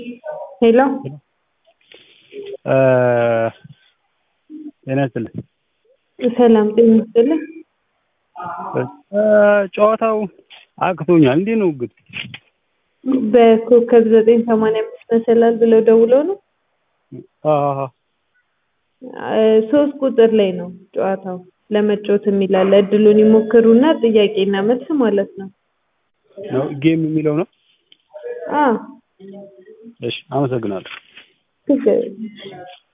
ሄሎ ጤና ይስጥልኝ። ሰላም ጤና ይስጥልኝ። ጨዋታው አቅቶኛል። እንዴት ነው ግን? በኮከብ 985 መሰላል ብለው ደውለው ነው። አሃ 3 ቁጥር ላይ ነው ጨዋታው ለመጫወት የሚላል እድሉን ይሞክሩና ጥያቄና መልስ ማለት ነው። ነው ጌም የሚለው ነው። አዎ እሺ አመሰግናለሁ። ትክክል